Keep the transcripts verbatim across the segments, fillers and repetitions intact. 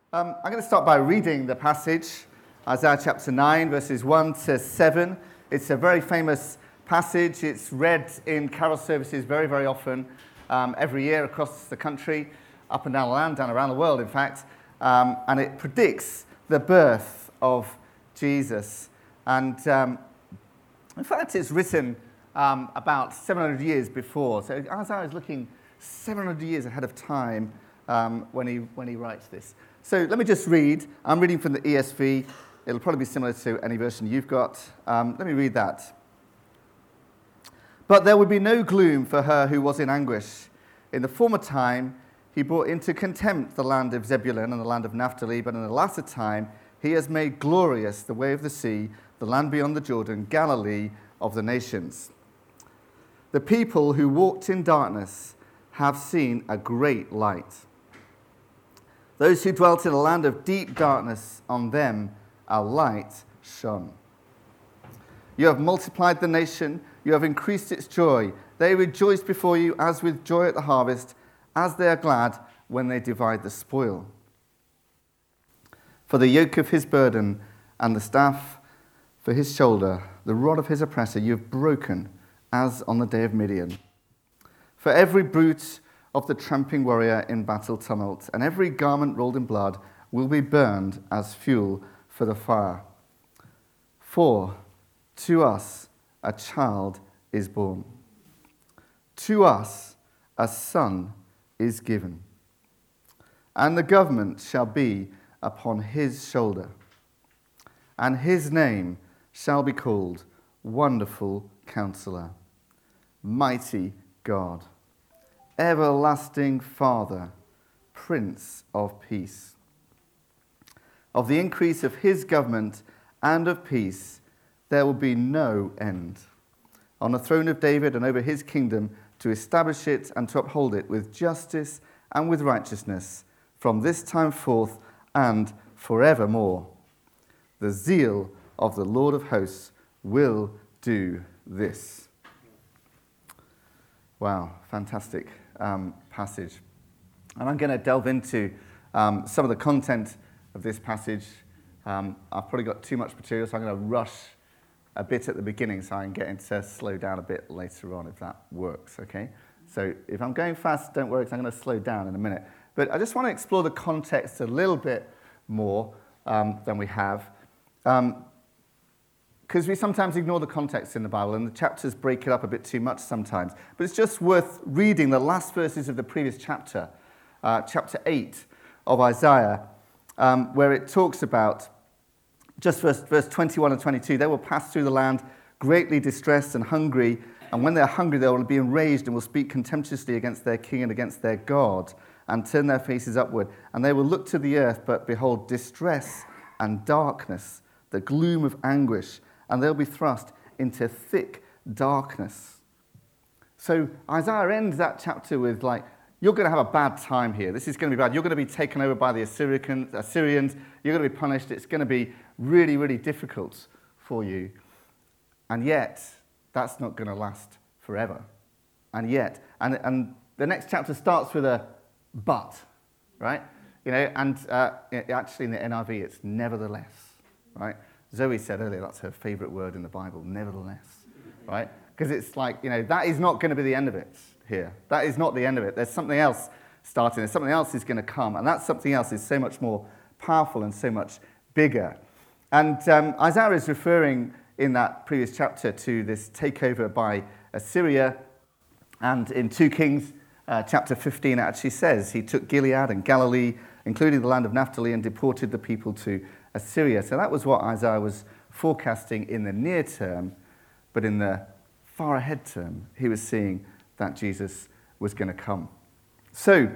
Um, I'm going to start by reading the passage, Isaiah chapter nine, verses one to seven. It's a very famous passage. It's read in carol services very, very often, um, every year across the country, up and down the land, down around the world, in fact. Um, and it predicts the birth of Jesus. And um, in fact, it's written um, about seven hundred years before. So Isaiah is looking seven hundred years ahead of time um, when he when he writes this. So let me just read. I'm reading from the E S V. It'll probably be similar to any version you've got. Um, let me read that. But there would be no gloom for her who was in anguish. In the former time, he brought into contempt the land of Zebulun and the land of Naphtali, but in the latter time, he has made glorious the way of the sea, the land beyond the Jordan, Galilee of the nations. The people who walked in darkness have seen a great light. Those who dwelt in a land of deep darkness, on them a light shone. You have multiplied the nation, you have increased its joy. They rejoice before you as with joy at the harvest, as they are glad when they divide the spoil. For the yoke of his burden and the staff for his shoulder, the rod of his oppressor, you have broken as on the day of Midian. For every brute of the tramping warrior in battle tumult, and every garment rolled in blood will be burned as fuel for the fire. For to us a child is born. To us a son is given. And the government shall be upon his shoulder. And his name shall be called Wonderful Counselor, Mighty God, Everlasting Father, Prince of Peace. Of the increase of his government and of peace there will be no end. On the throne of David and over his kingdom, to establish it and to uphold it with justice and with righteousness from this time forth and forevermore. The zeal of the Lord of hosts will do this. Wow, fantastic um, passage. And I'm going to delve into um, some of the content of this passage. Um, I've probably got too much material, so I'm going to rush a bit at the beginning so I can get into slow down a bit later on, if that works, okay? So if I'm going fast, don't worry, because I'm going to slow down in a minute. But I just want to explore the context a little bit more um, than we have. Um, Because we sometimes ignore the context in the Bible, and the chapters break it up a bit too much sometimes. But it's just worth reading the last verses of the previous chapter, uh, chapter eight of Isaiah, um, where it talks about, just verse, verse twenty-one and twenty-two, they will pass through the land greatly distressed and hungry, and when they're hungry they will be enraged and will speak contemptuously against their king and against their God, and turn their faces upward. And they will look to the earth, but behold, distress and darkness, the gloom of anguish, and they'll be thrust into thick darkness. So Isaiah ends that chapter with, like, you're going to have a bad time here. This is going to be bad. You're going to be taken over by the Assyrian, Assyrians. You're going to be punished. It's going to be really, really difficult for you. And yet, that's not going to last forever. And yet, and, and the next chapter starts with a but, right? You know, and uh, actually in the N I V, it's nevertheless, right? Zoe said earlier that's her favorite word in the Bible, nevertheless, right? Because it's like, you know, that is not going to be the end of it here. That is not the end of it. There's something else starting. There's something else is going to come. And that something else is so much more powerful and so much bigger. And um, Isaiah is referring in that previous chapter to this takeover by Assyria. And in Second Kings uh, chapter fifteen, it actually says he took Gilead and Galilee, including the land of Naphtali, and deported the people to Assyria. So that was what Isaiah was forecasting in the near term, but in the far ahead term, he was seeing that Jesus was going to come. So,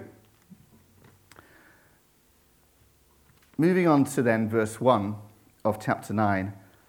moving on to then verse one of chapter nine,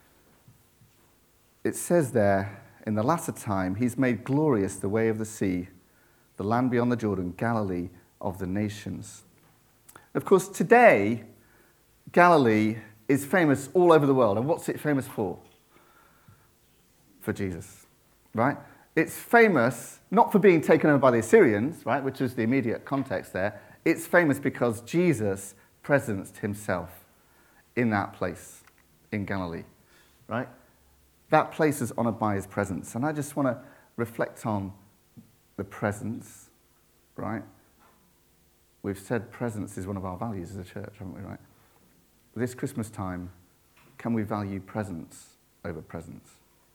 it says there, in the latter time, he's made glorious the way of the sea, the land beyond the Jordan, Galilee of the nations. Of course, today, Galilee is famous all over the world. And what's it famous for? For Jesus, right? It's famous not for being taken over by the Assyrians, right, which was the immediate context there. It's famous because Jesus presenced himself in that place in Galilee, right? That place is honored by his presence. And I just want to reflect on the presence, right? We've said presence is one of our values as a church, haven't we, right? This Christmas time, can we value presence over presence?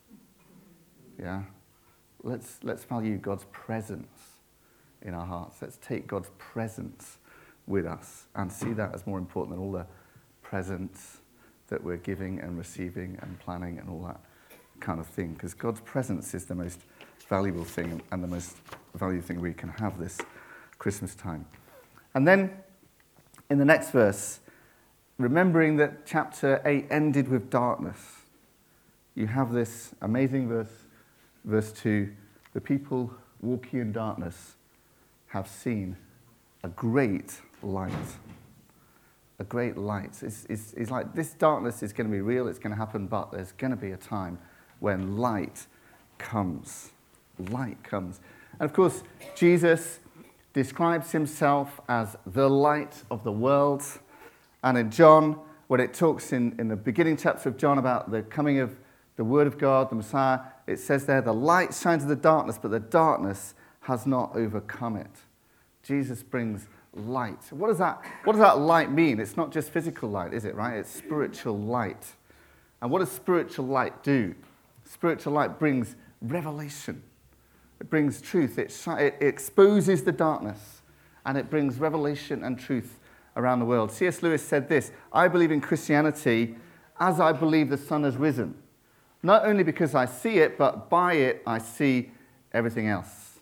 Yeah? Let's, let's value God's presence in our hearts. Let's take God's presence with us and see that as more important than all the presents that we're giving and receiving and planning and all that kind of thing. Because God's presence is the most valuable thing and the most valuable thing we can have this Christmas time. And then in the next verse, remembering that chapter eight ended with darkness, you have this amazing verse, verse two, the people walking in darkness have seen a great light. A great light. It's, it's, it's like this darkness is going to be real, it's going to happen, but there's going to be a time when light comes. Light comes. And of course, Jesus describes himself as the light of the world. And in John, when it talks in, in the beginning chapter of John about the coming of the Word of God, the Messiah, it says there, the light shines in the darkness, but the darkness has not overcome it. Jesus brings light. What does that, what does that light mean? It's not just physical light, is it, right? It's spiritual light. And what does spiritual light do? Spiritual light brings revelation. It brings truth. It, it exposes the darkness, and it brings revelation and truth around the world. C S Lewis said this, I believe in Christianity as I believe the sun has risen. Not only because I see it, but by it I see everything else.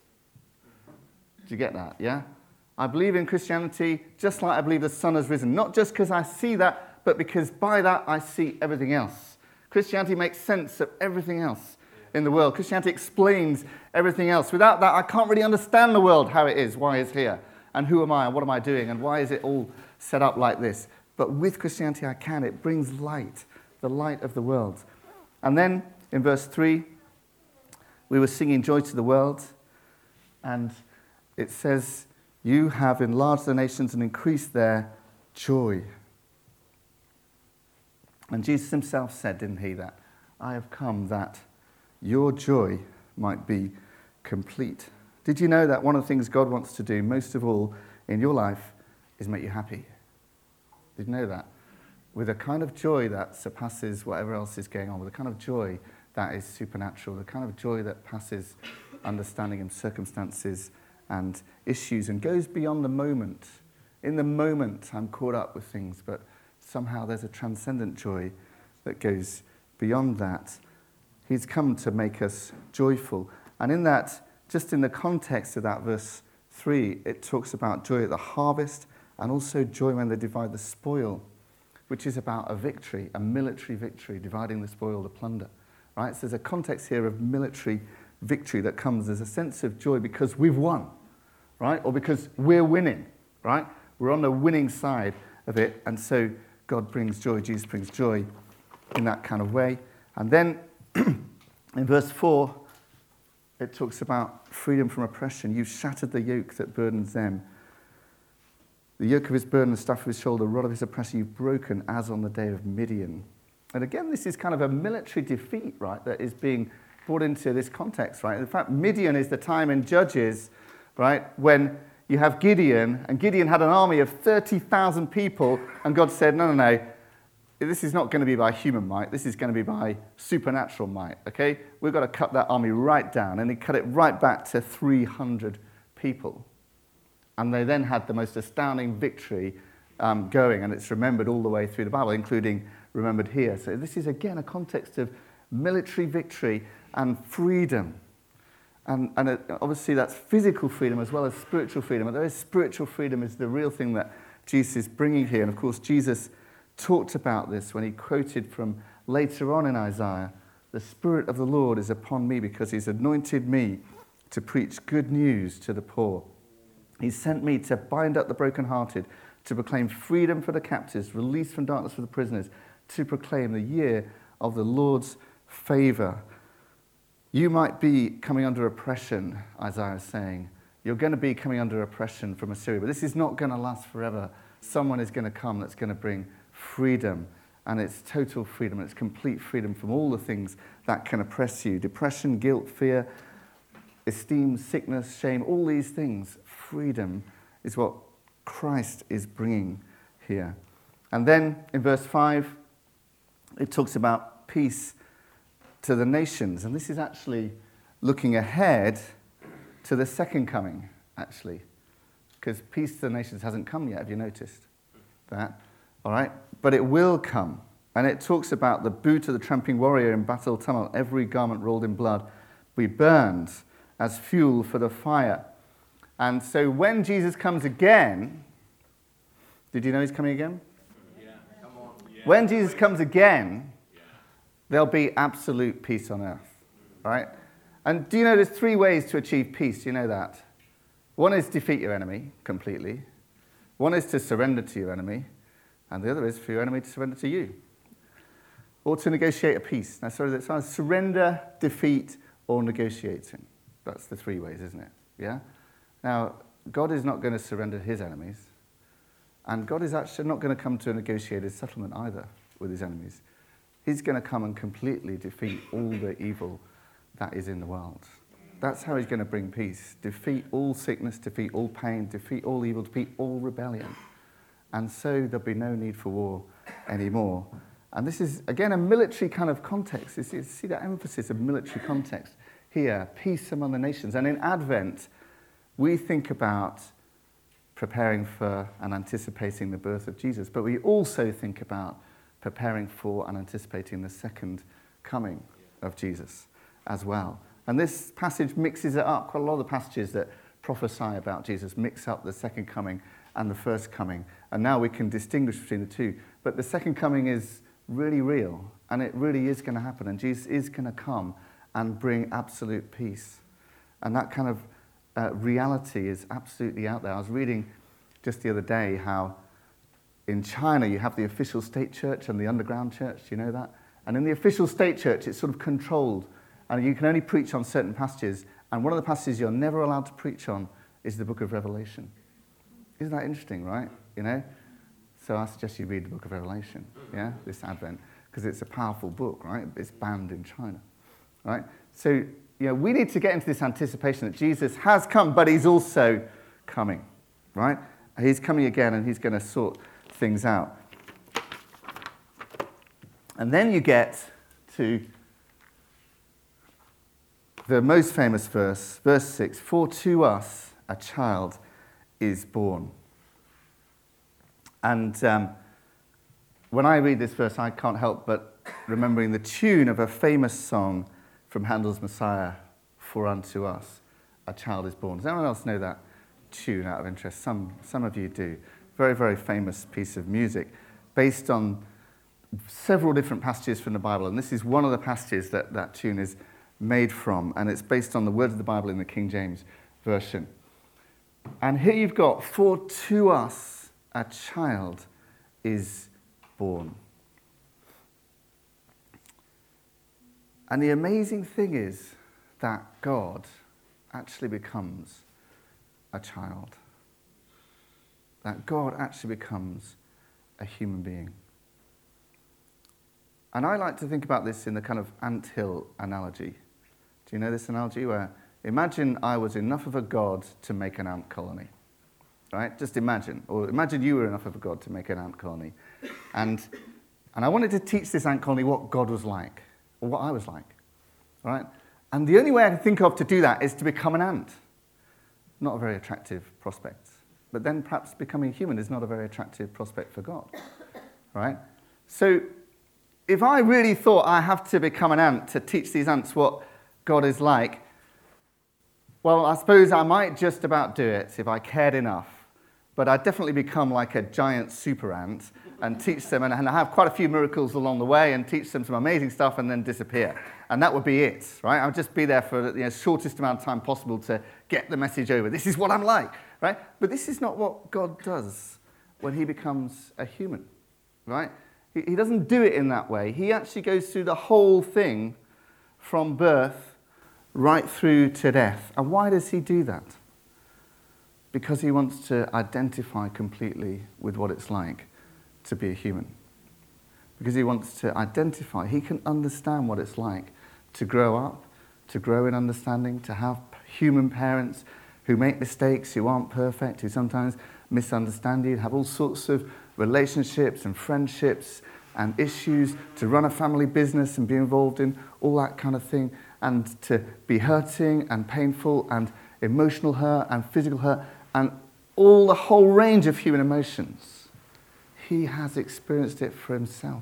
Do you get that, yeah? I believe in Christianity just like I believe the sun has risen. Not just because I see that, but because by that I see everything else. Christianity makes sense of everything else in the world. Christianity explains everything else. Without that, I can't really understand the world, how it is, why it's here, and who am I, and what am I doing, and why is it all set up like this. But with Christianity, I can. It brings light, the light of the world. And then in verse three, we were singing Joy to the World, and it says, you have enlarged the nations and increased their joy. And Jesus himself said, didn't he, that I have come that your joy might be complete. Did you know that one of the things God wants to do most of all in your life is make you happy? Did you know that? With a kind of joy that surpasses whatever else is going on, with a kind of joy that is supernatural, the kind of joy that passes understanding and circumstances and issues and goes beyond the moment. In the moment, I'm caught up with things, but somehow there's a transcendent joy that goes beyond that. He's come to make us joyful. And in that, just in the context of that verse three, it talks about joy at the harvest and also joy when they divide the spoil, which is about a victory, a military victory, dividing the spoil, the plunder. Right? So there's a context here of military victory that comes as a sense of joy because we've won, right? Or because we're winning, right? We're on the winning side of it, and so God brings joy, Jesus brings joy in that kind of way. And then in verse four, it talks about freedom from oppression. You've shattered the yoke that burdens them. The yoke of his burden, the staff of his shoulder, the rod of his oppression, you've broken as on the day of Midian. And again, this is kind of a military defeat, right, that is being brought into this context, right? In fact, Midian is the time in Judges, right, when you have Gideon, and Gideon had an army of thirty thousand people, and God said, no, no, no, this is not going to be by human might, this is going to be by supernatural might, okay? We've got to cut that army right down, and he cut it right back to three hundred people. And they then had the most astounding victory um, going, and it's remembered all the way through the Bible, including remembered here. So this is, again, a context of military victory and freedom. And, and it, obviously that's physical freedom as well as spiritual freedom. But there is spiritual freedom is the real thing that Jesus is bringing here. And, of course, Jesus talked about this when he quoted from later on in Isaiah, the Spirit of the Lord is upon me because he's anointed me to preach good news to the poor. He sent me to bind up the brokenhearted, to proclaim freedom for the captives, release from darkness for the prisoners, to proclaim the year of the Lord's favor. You might be coming under oppression, Isaiah is saying. You're going to be coming under oppression from Assyria, but this is not going to last forever. Someone is going to come that's going to bring freedom, and it's total freedom, and it's complete freedom from all the things that can oppress you. Depression, guilt, fear, esteem, sickness, shame, all these things. Freedom is what Christ is bringing here. And then in verse five, it talks about peace to the nations. And this is actually looking ahead to the second coming, actually. Because peace to the nations hasn't come yet, have you noticed that? All right? But it will come. And it talks about the boot of the tramping warrior in battle tumult, every garment rolled in blood, be burned as fuel for the fire. And so when Jesus comes again, did you know he's coming again? Yeah, come on. Yeah. When Jesus comes again, yeah. there'll be absolute peace on earth. Right? And do you know there's three ways to achieve peace? Do you know that? One is defeat your enemy completely. One is to surrender to your enemy. And the other is for your enemy to surrender to you. Or to negotiate a peace. Now, sorry, that's surrender, defeat, or negotiating. That's the three ways, isn't it? Yeah? Now, God is not going to surrender his enemies. And God is actually not going to come to a negotiated settlement either with his enemies. He's going to come and completely defeat all the evil that is in the world. That's how he's going to bring peace. Defeat all sickness, defeat all pain, defeat all evil, defeat all rebellion. And so there'll be no need for war anymore. And this is, again, a military kind of context. You see, you see that emphasis of military context here, peace among the nations. And in Advent, we think about preparing for and anticipating the birth of Jesus, but we also think about preparing for and anticipating the second coming of Jesus as well. And this passage mixes it up. Quite a lot of the passages that prophesy about Jesus mix up the second coming and the first coming. And now we can distinguish between the two. But the second coming is really real, and it really is going to happen. And Jesus is going to come and bring absolute peace. And that kind of uh, reality is absolutely out there. I was reading just the other day how in China you have the official state church and the underground church. Do you know that? And in the official state church, it's sort of controlled. And you can only preach on certain passages. And one of the passages you're never allowed to preach on is the book of Revelation. Isn't that interesting, right? You know? So I suggest you read the book of Revelation, yeah, this Advent, because it's a powerful book, right? It's banned in China, right? So, you know, we need to get into this anticipation that Jesus has come, but he's also coming, right? He's coming again, and he's going to sort things out. And then you get to the most famous verse, verse six, for to us a child is born. And um, when I read this verse, I can't help but remembering the tune of a famous song from Handel's Messiah, for unto us a child is born. Does anyone else know that tune out of interest? Some, some of you do. Very, very famous piece of music based on several different passages from the Bible. And this is one of the passages that that tune is made from. And it's based on the words of the Bible in the King James Version. And here you've got, for to us a child is born. And the amazing thing is that God actually becomes a child. That God actually becomes a human being. And I like to think about this in the kind of anthill analogy. Do you know this analogy? Where imagine I was enough of a god to make an ant colony. Right? Just imagine. Or imagine you were enough of a god to make an ant colony. And, and I wanted to teach this ant colony what God was like, or what I was like. All right? And the only way I can think of to do that is to become an ant. Not a very attractive prospect. But then perhaps becoming human is not a very attractive prospect for God. Right? So if I really thought I have to become an ant to teach these ants what God is like, well, I suppose I might just about do it if I cared enough. But I'd definitely become like a giant super ant and teach them and, and have quite a few miracles along the way and teach them some amazing stuff and then disappear. And that would be it, right? I'd just be there for the you know, shortest amount of time possible to get the message over. This is what I'm like, right? But this is not what God does when he becomes a human, right? He, he doesn't do it in that way. He actually goes through the whole thing from birth right through to death. And why does he do that? because he wants to identify completely with what it's like to be a human. Because he wants to identify, he can understand what it's like to grow up, to grow in understanding, to have human parents who make mistakes, who aren't perfect, who sometimes misunderstand you, have all sorts of relationships and friendships and issues, to run a family business and be involved in all that kind of thing, and to be hurting and painful and emotional hurt and physical hurt and all the whole range of human emotions. He has experienced it for himself.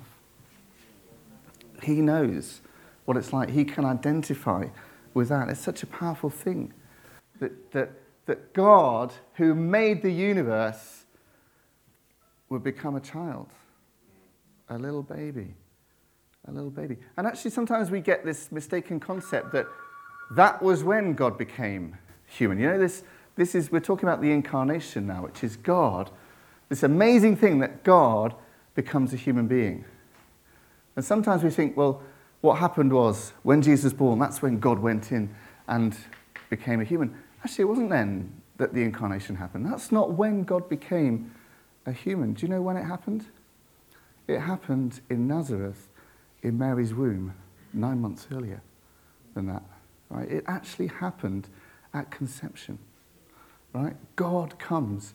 He knows what it's like. He can identify with that. It's such a powerful thing that, that, that God, who made the universe, would become a child, a little baby, a little baby. And actually sometimes we get this mistaken concept that that was when God became human. You know, this, this is, we're talking about the incarnation now, which is God, this amazing thing that God becomes a human being. And sometimes we think, well, what happened was when Jesus was born, that's when God went in and became a human. Actually, it wasn't then that the incarnation happened. That's not when God became a human. Do you know when it happened? It happened in Nazareth, in Mary's womb, nine months earlier than that. Right? It actually happened at conception. Right? God comes.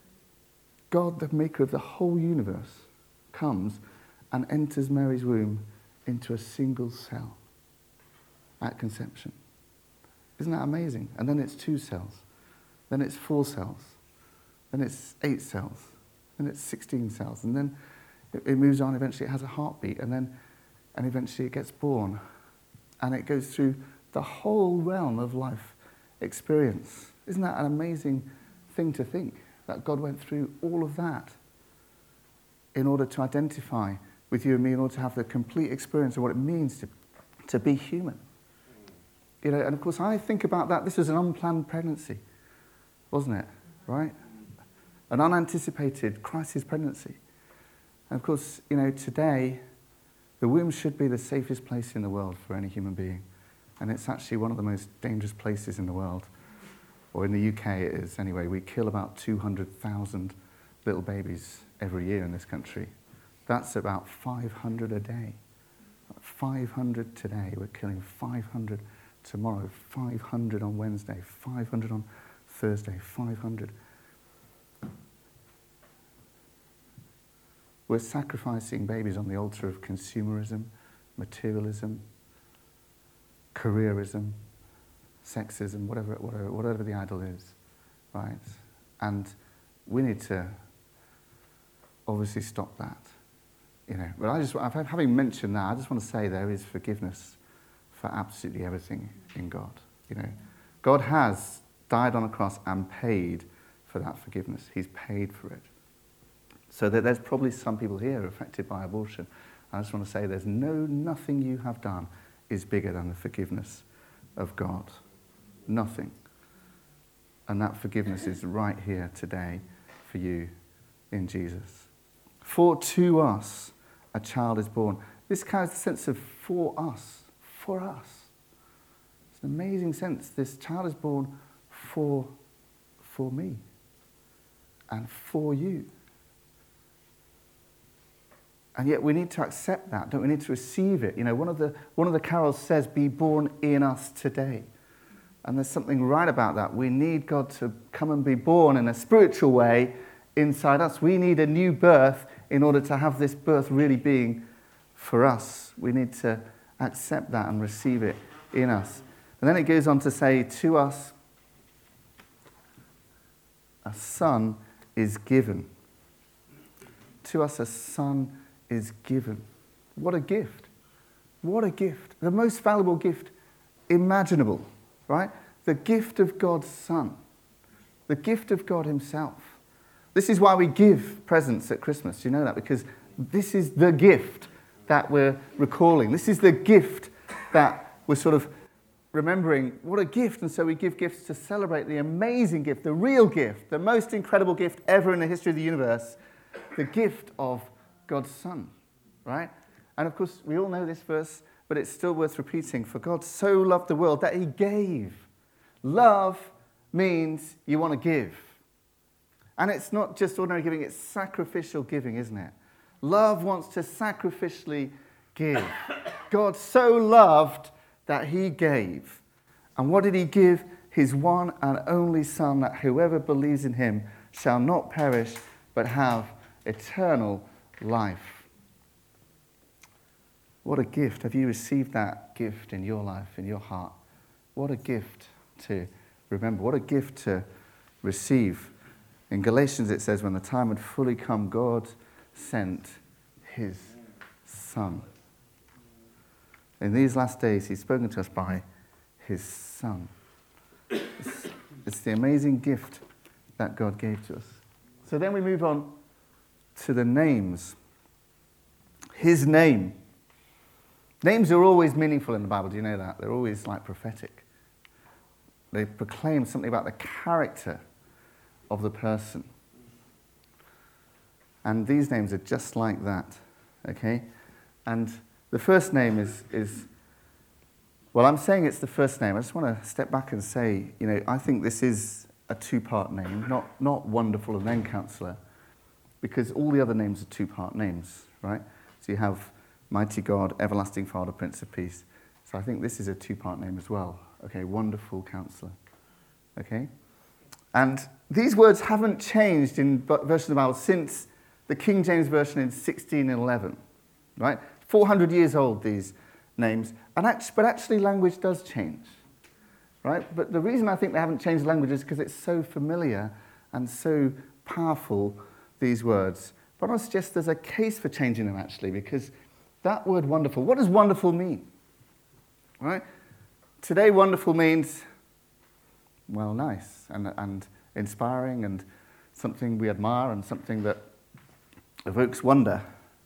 God, the maker of the whole universe, comes and enters Mary's womb into a single cell at conception. Isn't that amazing? And then it's two cells. Then it's four cells. Then it's eight cells. Then it's sixteen cells. And then it, it moves on. Eventually it has a heartbeat. And then and eventually it gets born. And it goes through the whole realm of life experience. Isn't that an amazing thing to think? That God went through all of that in order to identify with you and me, in order to have the complete experience of what it means to, to be human. You know, and of course I think about that. This was an unplanned pregnancy, wasn't it? Right? An unanticipated crisis pregnancy. And of course, you know, today, the womb should be the safest place in the world for any human being. And it's actually one of the most dangerous places in the world. Or in the U K it is anyway. We kill about two hundred thousand little babies every year in this country. That's about five hundred a day. five hundred today. We're killing five hundred tomorrow, five hundred on Wednesday, five hundred on Thursday, five hundred. We're sacrificing babies on the altar of consumerism, materialism, careerism, sexism, whatever, whatever, whatever the idol is, right? And we need to obviously stop that, you know. But I just, having mentioned that, I just want to say there is forgiveness for absolutely everything in God, you know. God has died on a cross and paid for that forgiveness. He's paid for it. So that there's probably some people here affected by abortion. I just want to say there's no, nothing you have done is bigger than the forgiveness of God. Nothing. And that forgiveness is right here today for you in Jesus. For to us a child is born. This carries the sense of for us, for us. It's an amazing sense. This child is born for, for me and for you. And yet we need to accept that, don't we? We need to receive it. You know, one of the one of the carols says, "Be born in us today." And there's something right about that. We need God to come and be born in a spiritual way inside us. We need a new birth in order to have this birth really being for us. We need to accept that and receive it in us. And then it goes on to say, to us, a son is given. To us, a son is given. What a gift. What a gift. The most valuable gift imaginable, right? The gift of God's Son. The gift of God himself. This is why we give presents at Christmas. Do you know that? Because this is the gift that we're recalling. This is the gift that we're sort of remembering. What a gift. And so we give gifts to celebrate the amazing gift, the real gift, the most incredible gift ever in the history of the universe, the gift of God's Son, right? And of course, we all know this verse, but it's still worth repeating. For God so loved the world that he gave. Love means you want to give. And it's not just ordinary giving, it's sacrificial giving, isn't it? Love wants to sacrificially give. God so loved that he gave. And what did he give? His one and only Son, that whoever believes in him shall not perish, but have eternal life. What a gift. Have you received that gift in your life, in your heart? What a gift to remember. What a gift to receive. In Galatians it says, when the time had fully come, God sent his Son. In these last days, he's spoken to us by his Son. It's, it's the amazing gift that God gave to us. So then we move on to the names. His name. Names are always meaningful in the Bible. Do you know that? They're always like prophetic. They proclaim something about the character of the person. And these names are just like that. Okay? And the first name is, is, well, I'm saying it's the first name. I just want to step back and say, you know, I think this is a two-part name, not, not Wonderful and then Counselor, because all the other names are two-part names, right? So you have Mighty God, Everlasting Father, Prince of Peace. So I think this is a two-part name as well. Okay, Wonderful Counselor. Okay? And these words haven't changed in versions of the Bible since the King James Version in sixteen eleven, right? four hundred years old, these names. And actually, but actually language does change, right? But the reason I think they haven't changed language is because it's so familiar and so powerful, these words. But I suggest there's a case for changing them, actually, because that word wonderful, what does wonderful mean? Right? Today, wonderful means, well, nice and, and inspiring and something we admire and something that evokes wonder.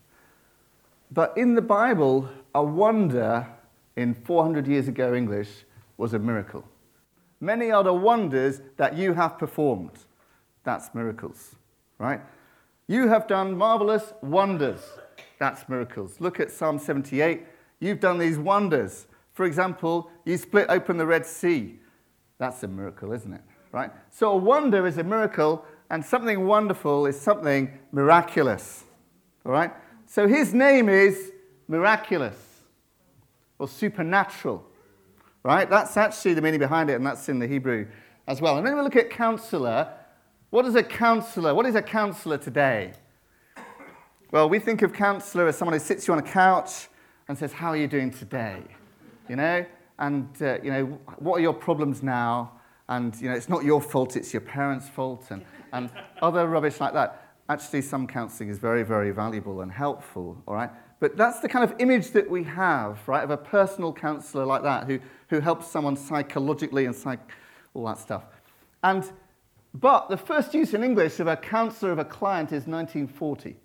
But in the Bible, a wonder in four hundred years ago English was a miracle. Many are the wonders that you have performed. That's miracles, right? You have done marvelous wonders. That's miracles. Look at Psalm seventy-eight. You've done these wonders. For example, you split open the Red Sea. That's a miracle, isn't it? Right? So a wonder is a miracle, and something wonderful is something miraculous. All right? So his name is miraculous or supernatural. Right? That's actually the meaning behind it, and that's in the Hebrew as well. And then we look at counselor. What is a counselor? What is a counselor today? Well, we think of counselor as someone who sits you on a couch and says, how are you doing today? You know, and, uh, you know, what are your problems now? And, you know, it's not your fault, it's your parents' fault, and, and other rubbish like that. Actually, some counselling is very, very valuable and helpful, all right? But that's the kind of image that we have, right, of a personal counsellor like that who, who helps someone psychologically and psych, all that stuff. And, but the first use in English of a counsellor of a client is nineteen forty.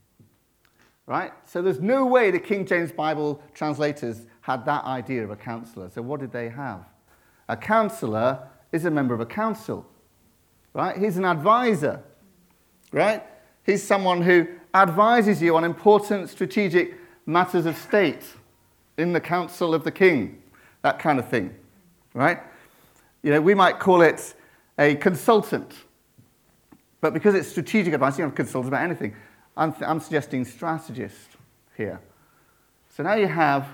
Right? So there's no way the King James Bible translators had that idea of a counselor. So what did they have? A counselor is a member of a council. Right? He's an advisor. Right? He's someone who advises you on important strategic matters of state in the council of the king. That kind of thing. Right? You know, we might call it a consultant. But because it's strategic advice, you don't consult about anything. I'm, th- I'm suggesting strategist here. So now you have,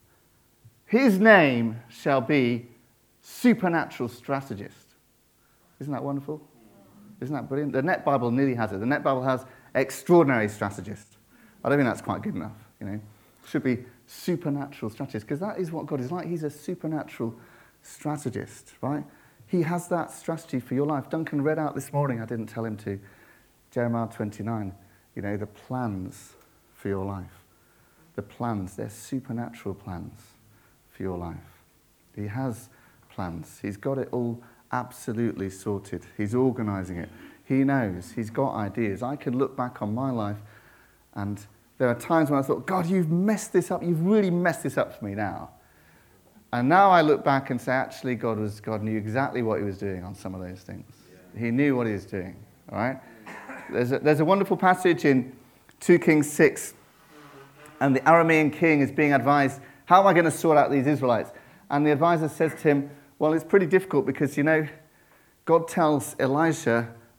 his name shall be supernatural strategist. Isn't that wonderful? Isn't that brilliant? The Net Bible nearly has it. The Net Bible has extraordinary strategist. I don't think that's quite good enough, you know. It should be supernatural strategist, because that is what God is like. He's a supernatural strategist, right? He has that strategy for your life. Duncan read out this morning, I didn't tell him to, Jeremiah twenty-nine. You know, the plans for your life. The plans, they're supernatural plans for your life. He has plans. He's got it all absolutely sorted. He's organising it. He knows. He's got ideas. I can look back on my life, and there are times when I thought, God, you've messed this up. You've really messed this up for me now. And now I look back and say, actually, God was God knew exactly what he was doing on some of those things. Yeah. He knew what he was doing, all right? There's a, there's a wonderful passage in two Kings six, and the Aramean king is being advised, how am I going to sort out these Israelites? And the advisor says to him, well, it's pretty difficult because, you know, God tells Elisha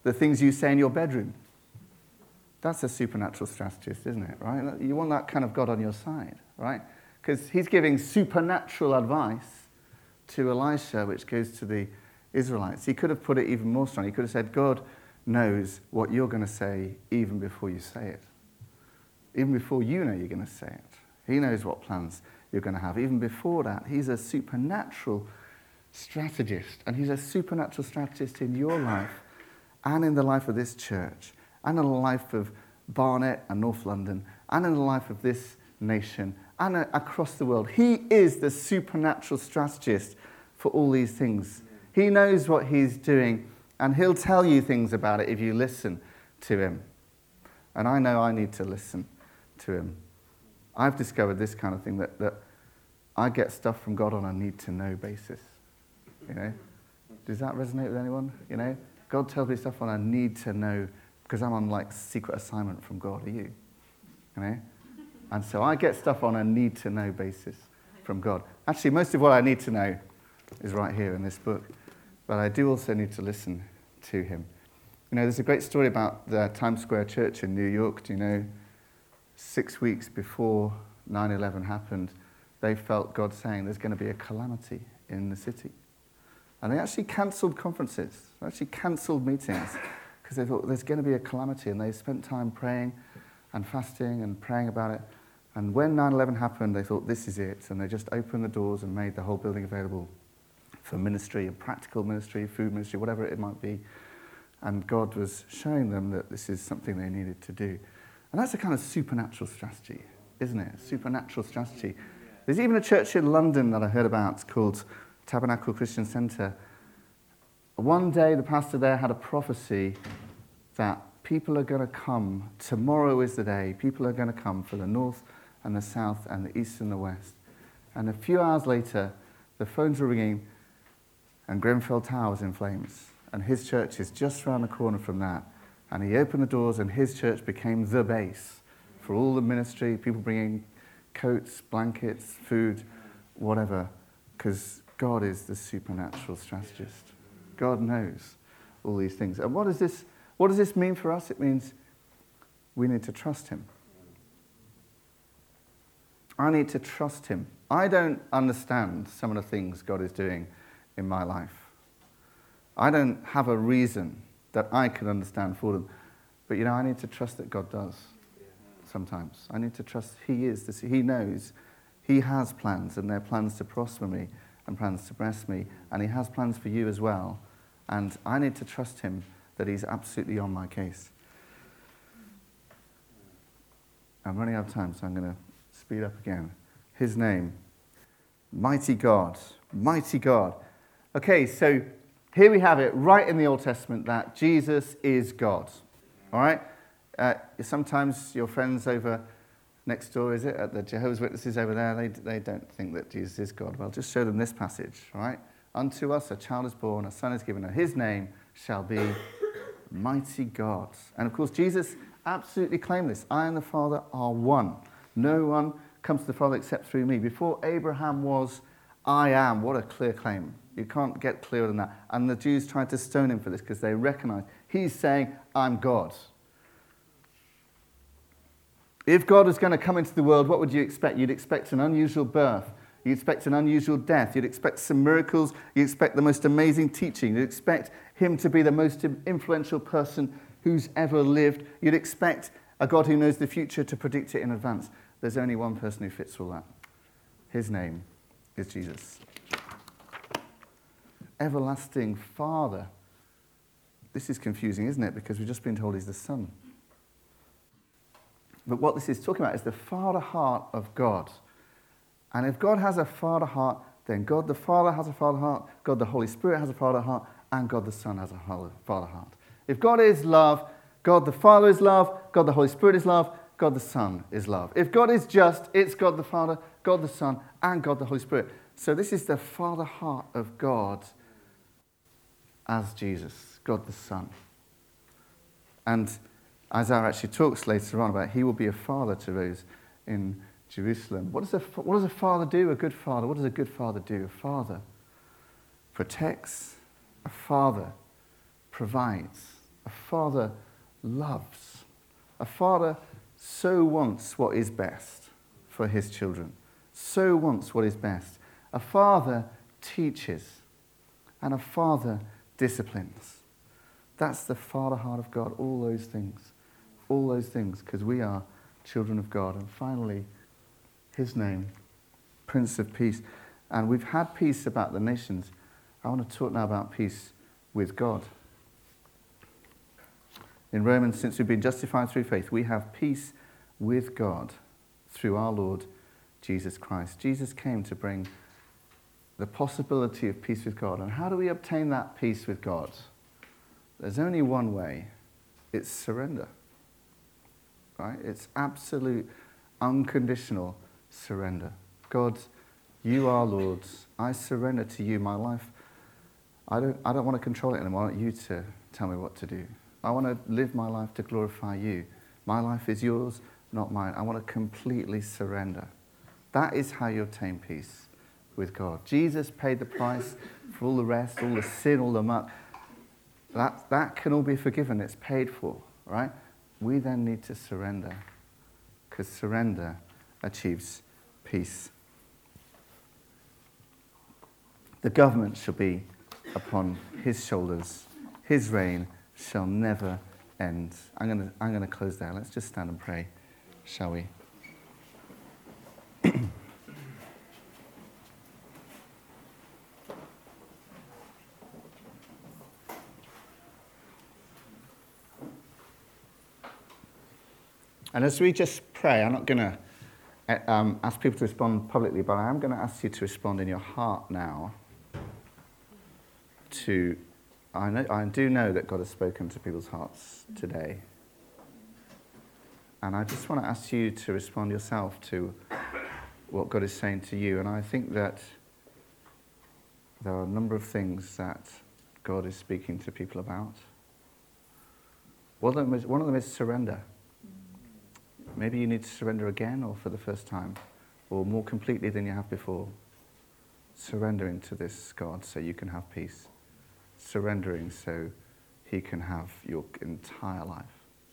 the things you say in your bedroom. That's a supernatural strategist, isn't it, right? You want that kind of God on your side, right? Because he's giving supernatural advice to Elisha, which goes to the Israelites. He could have put it even more strong. He could have said, God knows what you're going to say even before you say it. Even before you know you're going to say it. He knows what plans you're going to have. Even before that, he's a supernatural strategist. And he's a supernatural strategist in your life and in the life of this church and in the life of Barnet and North London and in the life of this nation and uh, across the world. He is the supernatural strategist for all these things. He knows what he's doing, and he'll tell you things about it if you listen to him. And I know I need to listen to him. I've discovered this kind of thing, that, that I get stuff from God on a need-to-know basis. You know? Does that resonate with anyone? You know? God tells me stuff on a need-to-know, because I'm on like secret assignment from God. Are you? You know? And so I get stuff on a need-to-know basis from God. Actually, most of what I need to know is right here in this book. But I do also need to listen to him. You know, there's a great story about the Times Square Church in New York. Do you know, six weeks before nine eleven happened, they felt God saying there's going to be a calamity in the city. And they actually cancelled conferences, they actually cancelled meetings, because they thought there's going to be a calamity. And they spent time praying and fasting and praying about it. And when nine eleven happened, they thought, this is it. And they just opened the doors and made the whole building available for ministry, and practical ministry, food ministry, whatever it might be. And God was showing them that this is something they needed to do. And that's a kind of supernatural strategy, isn't it? Supernatural strategy. There's even a church in London that I heard about called Tabernacle Christian Centre. One day the pastor there had a prophecy that people are going to come, tomorrow is the day, people are going to come for the north and the south and the east and the west. And a few hours later, the phones were ringing and Grenfell Tower was in flames. And his church is just around the corner from that. And he opened the doors and his church became the base for all the ministry, people bringing coats, blankets, food, whatever. Because God is the supernatural strategist. God knows all these things. And what does this, what does this mean for us? It means we need to trust him. I need to trust him. I don't understand some of the things God is doing in my life. I don't have a reason that I can understand for them. But, you know, I need to trust that God does sometimes. I need to trust he is. This, he knows. He has plans, and they're plans to prosper me and plans to bless me. And he has plans for you as well. And I need to trust him that he's absolutely on my case. I'm running out of time, so I'm going to speed up again. His name, Mighty God, Mighty God. Okay, so here we have it right in the Old Testament that Jesus is God. All right? Uh, sometimes your friends over next door, is it, at the Jehovah's Witnesses over there, they, they don't think that Jesus is God. Well, just show them this passage, all right? Unto us a child is born, a son is given, and his name shall be Mighty God. And of course, Jesus absolutely claimed this. I and the Father are one. No one comes to the Father except through me. Before Abraham was, I am. What a clear claim. You can't get clearer than that. And the Jews tried to stone him for this because they recognize he's saying, I'm God. If God was going to come into the world, what would you expect? You'd expect an unusual birth. You'd expect an unusual death. You'd expect some miracles. You'd expect the most amazing teaching. You'd expect him to be the most influential person who's ever lived. You'd expect a God who knows the future to predict it in advance. There's only one person who fits all that. His name is Jesus. Everlasting Father. This is confusing, isn't it? Because we've just been told he's the Son. But what this is talking about is the Father heart of God. And if God has a Father heart, then God the Father has a Father heart, God the Holy Spirit has a Father heart, and God the Son has a Father heart. If God is love, God the Father is love, God the Holy Spirit is love, God the Son is love. If God is just, it's God the Father, God the Son, and God the Holy Spirit. So this is the Father heart of God as Jesus, God the Son. And Isaiah actually talks later on about he will be a father to those in Jerusalem. What does, a, what does a father do? A good father. What does a good father do? A father protects. A father provides. A father loves. A father so wants what is best for his children, so wants what is best. A father teaches, and a father disciplines. That's the father heart of God, all those things. All those things, because we are children of God. And finally, his name, Prince of Peace. And we've had peace about the nations. I want to talk now about peace with God. In Romans, since we've been justified through faith, we have peace with God through our Lord Jesus Christ. Jesus came to bring the possibility of peace with God. And how do we obtain that peace with God? There's only one way. It's surrender. Right? It's absolute, unconditional surrender. God, you are Lord. I surrender to you my life. I don't, I don't want to control it anymore. I want you to tell me what to do. I want to live my life to glorify you. My life is yours, not mine. I want to completely surrender. That is how you obtain peace with God. Jesus paid the price for all the rest, all the sin, all the muck. That, that can all be forgiven. It's paid for, right? We then need to surrender, because surrender achieves peace. The government shall be upon his shoulders. His reign shall never end. I'm going to I'm going to close there. Let's just stand and pray, shall we? And as we just pray, I'm not going to um, ask people to respond publicly, but I am going to ask you to respond in your heart now to, I, know, I do know that God has spoken to people's hearts today. And I just want to ask you to respond yourself to what God is saying to you. And I think that there are a number of things that God is speaking to people about. One of them is, one of them is surrender. Maybe you need to surrender again, or for the first time, or more completely than you have before. Surrendering to this God so you can have peace. Surrendering so he can have your entire life.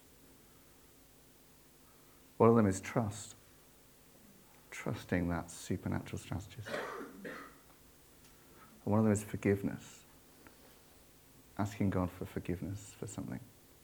One of them is trust. Trusting that supernatural strategist. And one of them is forgiveness. Asking God for forgiveness for something.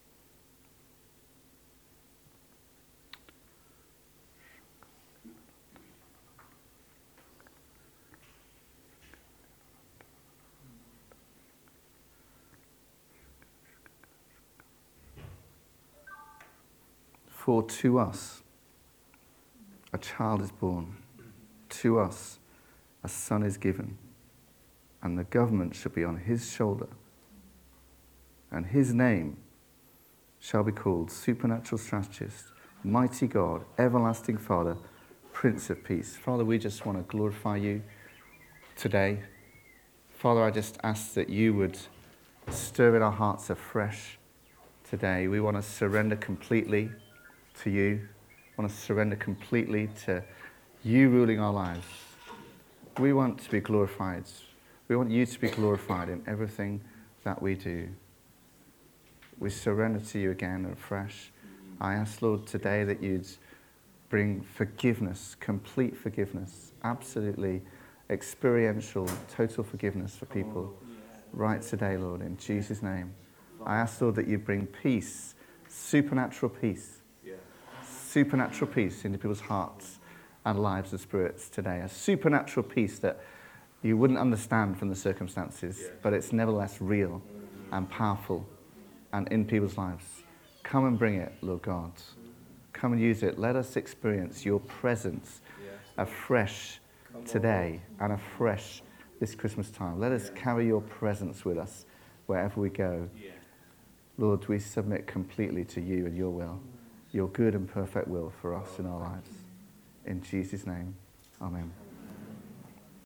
For to us a child is born, to us a son is given, and the government shall be on his shoulder, and his name shall be called Supernatural Strategist, Mighty God, Everlasting Father, Prince of Peace. Father, we just want to glorify you today. Father, I just ask that you would stir in our hearts afresh today. We want to surrender completely to you. We want to surrender completely to you ruling our lives. We want to be glorified. We want you to be glorified in everything that we do. We surrender to you again and afresh. I ask, Lord, today that you'd bring forgiveness, complete forgiveness, absolutely experiential, total forgiveness for people right today, Lord, in Jesus' name. I ask, Lord, that you bring peace, supernatural peace, supernatural peace into people's hearts and lives and spirits today. A supernatural peace that you wouldn't understand from the circumstances, but it's nevertheless real and powerful and in people's lives. Come and bring it, Lord God. Come and use it. Let us experience your presence afresh today and afresh this Christmas time. Let us carry your presence with us wherever we go. Lord, we submit completely to you and your will, your good and perfect will for us in our lives. In Jesus' name, amen.